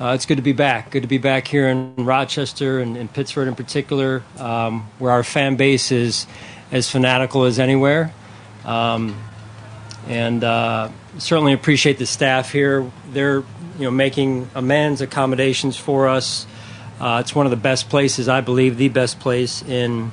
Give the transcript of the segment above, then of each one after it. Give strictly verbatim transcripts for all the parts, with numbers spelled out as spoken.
Uh, it's good to be back. Good to be back here in Rochester and in Pittsford in particular, um, where our fan base is as fanatical as anywhere. Um, and uh, certainly appreciate the staff here. They're you know making immense accommodations for us. Uh, it's one of the best places, I believe, the best place in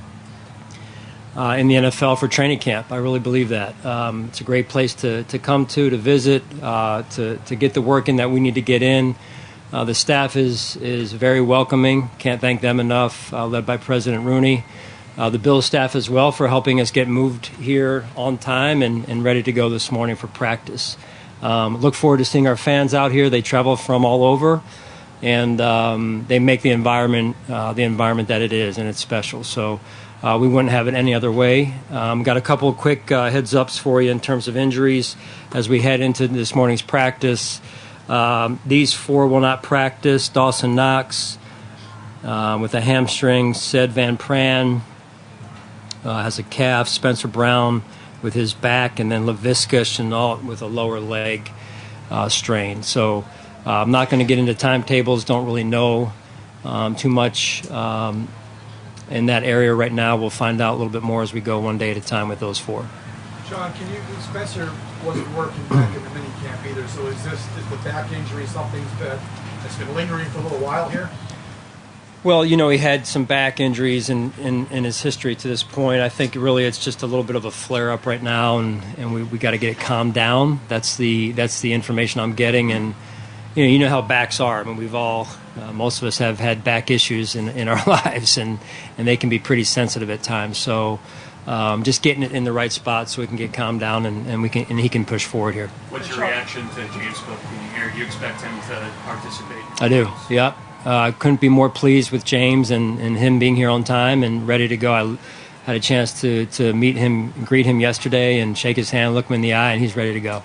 uh, in the N F L for training camp. I really believe that. Um, it's a great place to, to come to, to visit, uh, to, to get the work in that we need to get in. Uh, the staff is is very welcoming. Can't thank them enough, uh, led by President Rooney. Uh, the Bills staff as well for helping us get moved here on time and, and ready to go this morning for practice. Um, look forward to seeing our fans out here. They travel from all over, and um, they make the environment uh, the environment that it is, and it's special. So uh, we wouldn't have it any other way. Um, got a couple of quick uh, heads ups for you in terms of injuries as we head into this morning's practice. Um, these four will not practice. Dawson Knox uh, with a hamstring. Sid Van Pran uh, has a calf. Spencer Brown with his back, and then Laviska Shenault with a lower leg uh, strain. So uh, I'm not going to get into timetables. Don't really know um, too much um, in that area right now. We'll find out a little bit more as we go one day at a time with those four. John, can you, Spencer wasn't working back in the mini camp either, so is this, is the back injury something that, that's been lingering for a little while here? Well, you know, he had some back injuries in, in, in his history to this point. I think really it's just a little bit of a flare-up right now, and, and we, we got to get it calmed down. That's the that's the information I'm getting, and you know, you know how backs are. I mean, we've all, uh, most of us have had back issues in, in our lives, and, and they can be pretty sensitive at times. So um, just getting it in the right spot so we can get calmed down, and, and we can and he can push forward here. What's your reaction to James Cook being here? You expect him to participate? I do, yeah. I uh, couldn't be more pleased with James and, and him being here on time and ready to go. I had a chance to, to meet him, greet him yesterday, and shake his hand, look him in the eye, and he's ready to go.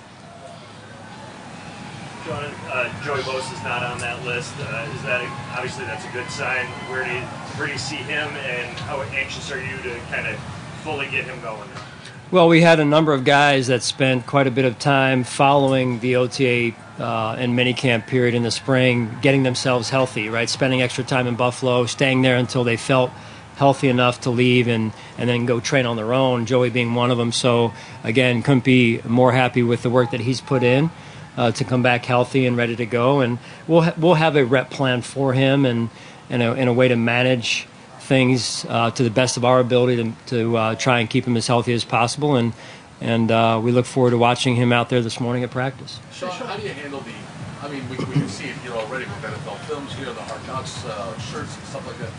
John, uh, Joey Bosa is not on that list. Uh, is that a, obviously that's a good sign? Where do you where do you see him, and how anxious are you to kind of fully get him going? Well, we had a number of guys that spent quite a bit of time following the O T A uh, and minicamp period in the spring, getting themselves healthy, right? Spending extra time in Buffalo, staying there until they felt healthy enough to leave and, and then go train on their own, Joey being one of them. So, again, couldn't be more happy with the work that he's put in uh, to come back healthy and ready to go. And we'll ha- we'll have a rep plan for him and, and, a, and a way to manage things uh, to the best of our ability to, to uh, try and keep him as healthy as possible, and and uh, we look forward to watching him out there this morning at practice. Sean, how do you handle the, I mean, we, we can see it here already with N F L films here, the Hard Knocks uh, shirts and stuff like that.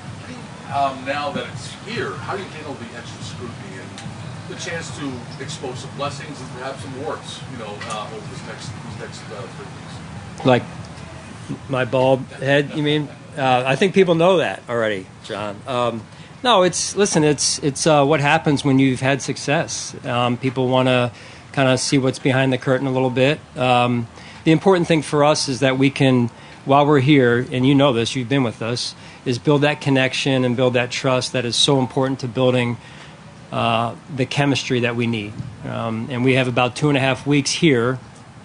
Um, now that it's here, how do you handle the extra scrutiny and the chance to expose some blessings and perhaps some warts, you know, uh, over this next, these next uh, three weeks? Like my bald head, you mean? Uh, I think people know that already, John. Um, no, it's listen. It's it's uh, what happens when you've had success. Um, people want to kind of see what's behind the curtain a little bit. Um, the important thing for us is that we can, while we're here, and you know this, you've been with us, is build that connection and build that trust that is so important to building uh, the chemistry that we need. Um, and we have about two and a half weeks here.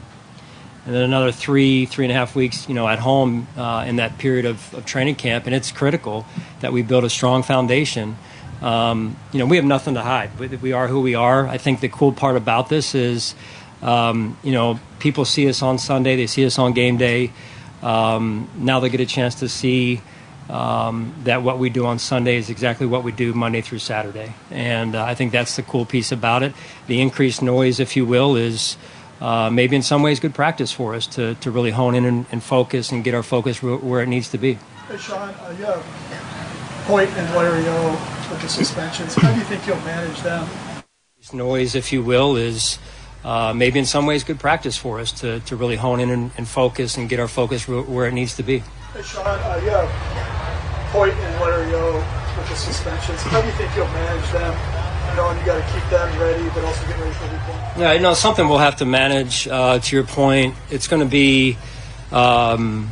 And then another three, three and a half weeks, you know, at home uh, in that period of, of training camp. And it's critical that we build a strong foundation. Um, you know, we have nothing to hide. We, we are who we are. I think the cool part about this is, um, you know, people see us on Sunday. They see us on game day. Um, now they get a chance to see um, that what we do on Sunday is exactly what we do Monday through Saturday. And uh, I think that's the cool piece about it. The increased noise, if you will, is Uh, maybe in some ways good practice for us to, to really hone in and, and focus and get our focus re- where it needs to be. Hey, Sean, uh, you have Hoyt and Lario with the suspensions. How do you think you'll manage them? This noise, if you will, is uh, maybe in some ways good practice for us to, to really hone in and, and focus and get our focus re- where it needs to be. Hey, Sean, uh, you have Hoyt and Lario with the suspensions. How do you think you'll manage them? Knowing you got to keep them ready, but also get ready for week one. Yeah, you know, something we'll have to manage. Uh, to your point, it's going to be, um,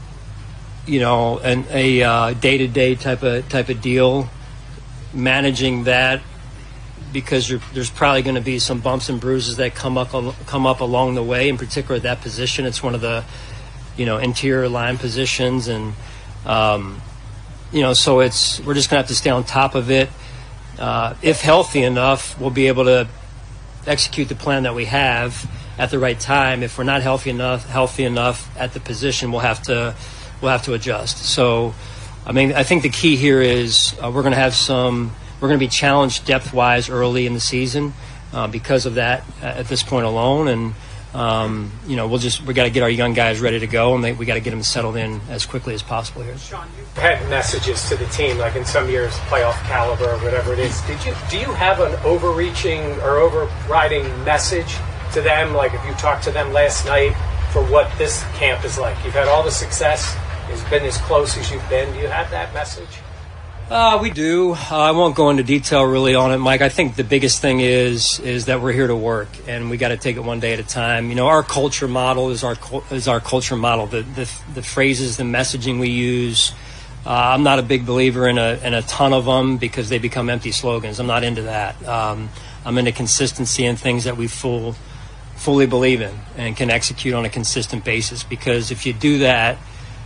you know, an, a uh, day-to-day type of type of deal. Managing that because you're, there's probably going to be some bumps and bruises that come up come up along the way. In particular, at that position, it's one of the you know, interior line positions, and um, you know, so it's we're just gonna have to stay on top of it. Uh, if healthy enough, we'll be able to execute the plan that we have at the right time. If we're not healthy enough, healthy enough at the position, we'll have to we'll have to adjust. So, I mean, I think the key here is uh, we're going to have some. We're going to be challenged depth-wise early in the season uh, because of that at this point alone, and um, you know, we'll just we got to get our young guys ready to go, and they, we got to get them settled in as quickly as possible here. Sean, you've had messages to the team, like in some years, playoff caliber or whatever it is. Did you do you have an overreaching or overriding message to them? Like if you talked to them last night for what this camp is like, you've had all the success, it's been as close as you've been. Do you have that message? Uh, we do. Uh, I won't go into detail really on it, Mike. I think the biggest thing is is that we're here to work, and we got to take it one day at a time. You know, our culture model is our is our culture model. The the, the phrases, the messaging we use. Uh, I'm not a big believer in a in a ton of them because they become empty slogans. I'm not into that. Um, I'm into consistency and things that we full fully believe in and can execute on a consistent basis. Because if you do that,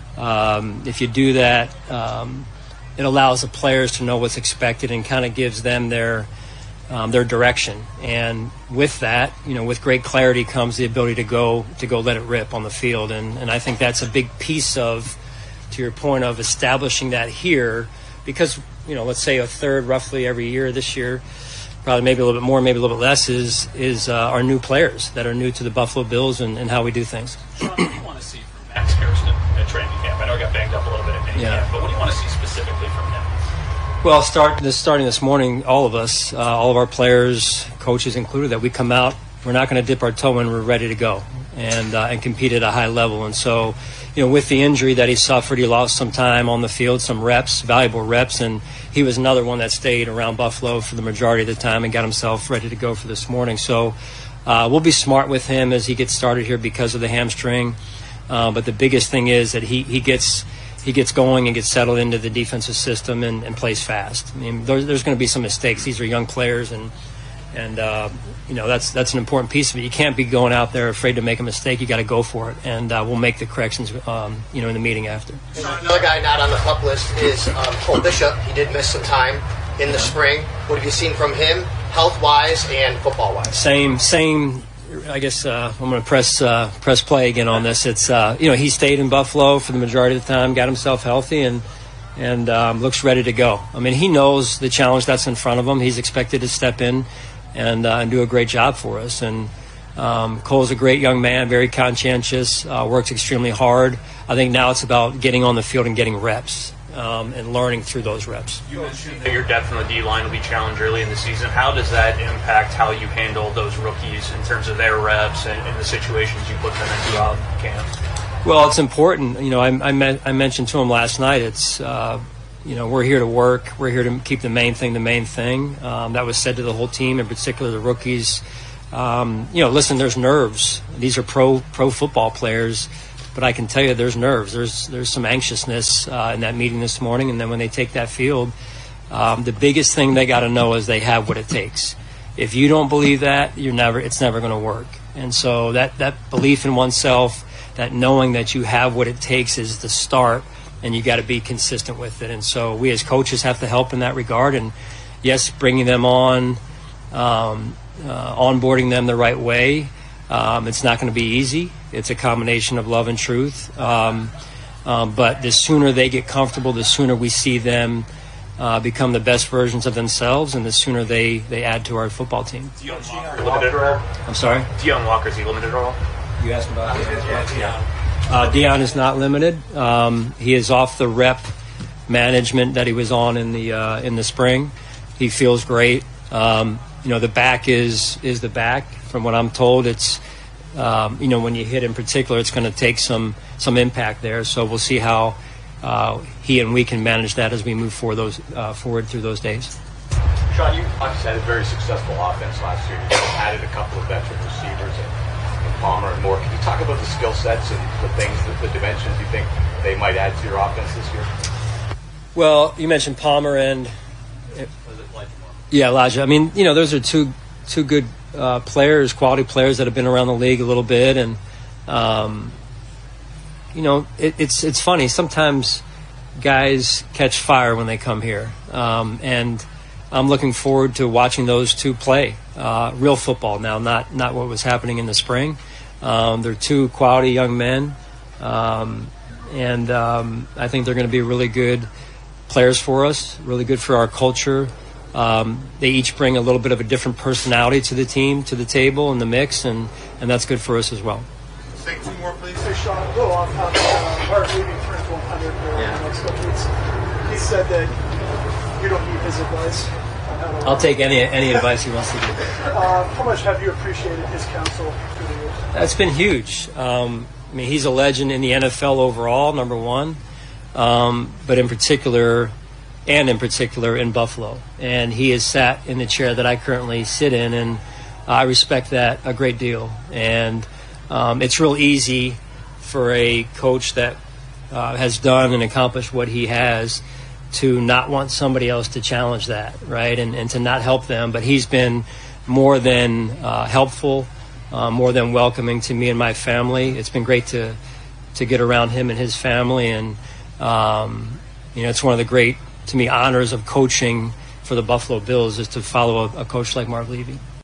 um, if you do that. Um, It allows the players to know what's expected and kind of gives them their um, their direction. And with that, you know, with great clarity comes the ability to go to go let it rip on the field. And, and I think that's a big piece of, to your point of establishing that here, because, you know, let's say a third roughly every year this year, probably maybe a little bit more, maybe a little bit less, is is uh, our new players that are new to the Buffalo Bills and, and how we do things. Sean, what do you want to see from Max Hairston at training camp? I know he got banged up a little bit at mini Yeah. camp, but what do you want to see specifically from him? Well, start this starting this morning, all of us, uh, all of our players, coaches included, that we come out, we're not going to dip our toe in, we're ready to go and uh, and compete at a high level. And so, you know, with the injury that he suffered, he lost some time on the field, some reps, valuable reps, and he was another one that stayed around Buffalo for the majority of the time and got himself ready to go for this morning. So uh, we'll be smart with him as he gets started here because of the hamstring. Uh, but the biggest thing is that he, he gets he gets going and gets settled into the defensive system and, and plays fast. I mean, there's, there's going to be some mistakes. These are young players, and and uh, you know that's that's an important piece of it. You can't be going out there afraid to make a mistake. You got to go for it, and uh, we'll make the corrections, um, you know, in the meeting after. Another guy not on the pup list is um, Cole Bishop. He did miss some time in the spring. What have you seen from him, health-wise and football-wise? Same, same. I guess uh, I'm going to press uh, press play again on this. It's uh, you know he stayed in Buffalo for the majority of the time, got himself healthy, and and um, looks ready to go. I mean, he knows the challenge that's in front of him. He's expected to step in and uh, and do a great job for us. And um, Cole's a great young man, very conscientious, uh, works extremely hard. I think now it's about getting on the field and getting reps um, and learning through those reps. You mentioned that your depth on the D-line will be challenged early in the season. How does that impact how you handle those rookies in terms of their reps and, and the situations you put them in throughout camp? Well, it's important. You know, I, I, me- I mentioned to him last night, it's, uh, you know, we're here to work. We're here to keep the main thing the main thing. Um, that was said to the whole team, in particular the rookies. Um, you know, listen, there's nerves. These are pro pro football players. But I can tell you there's nerves. There's there's some anxiousness uh, in that meeting this morning. And then when they take that field, um, the biggest thing they got to know is they have what it takes. If you don't believe that, you're never it's never going to work. And so that, that belief in oneself, that knowing that you have what it takes is the start, and you got to be consistent with it. And so we as coaches have to help in that regard. And, yes, bringing them on, um, uh, onboarding them the right way. Um, it's not going to be easy. It's a combination of love and truth. Um, um, but the sooner they get comfortable, the sooner we see them uh, become the best versions of themselves, and the sooner they, they add to our football team. Dion Walker limited at all? I'm sorry? Dion Walker, is he limited at all? You asked about Dion. Yeah. Uh, Dion is not limited. Um, he is off the rep management that he was on in the uh, in the spring. He feels great. Um, you know, the back is is the back. From what I'm told, it's um, you know when you hit in particular, it's going to take some some impact there. So we'll see how uh, he and we can manage that as we move forward those uh, forward through those days. Sean, you obviously had a very successful offense last year. You added a couple of veteran receivers and, and Palmer and more. Can you talk about the skill sets and the things, the, the dimensions you think they might add to your offense this year? Well, you mentioned Palmer and yeah, Elijah. I mean, you know, those are two two good uh, players, quality players that have been around the league a little bit, and um, you know, it, it's it's funny. Sometimes guys catch fire when they come here, um, and I'm looking forward to watching those two play uh, real football now, not not what was happening in the spring. Um, they're two quality young men, um, and um, I think they're going to be really good players for us, really good for our culture. Um, they each bring a little bit of a different personality to the team, to the table, and the mix, and, and that's good for us as well. Say two more, please. Say, Sean, a little off topic. Uh, Mark Levy turns one hundred for Yeah. the next couple weeks. He said that you don't need his advice on how to I'll take any any advice he wants to give. Uh, how much have you appreciated his counsel through the years? That's been huge. Um, I mean, he's a legend in the N F L overall, number one, um, but in particular, and in particular in Buffalo. And he has sat in the chair that I currently sit in, and I respect that a great deal. And um, it's real easy for a coach that uh, has done and accomplished what he has to not want somebody else to challenge that, right, and, and to not help them. But he's been more than uh, helpful, uh, more than welcoming to me and my family. It's been great to to get around him and his family, and um, you know, it's one of the great, to me, honors of coaching for the Buffalo Bills is to follow a, a coach like Mark Levy.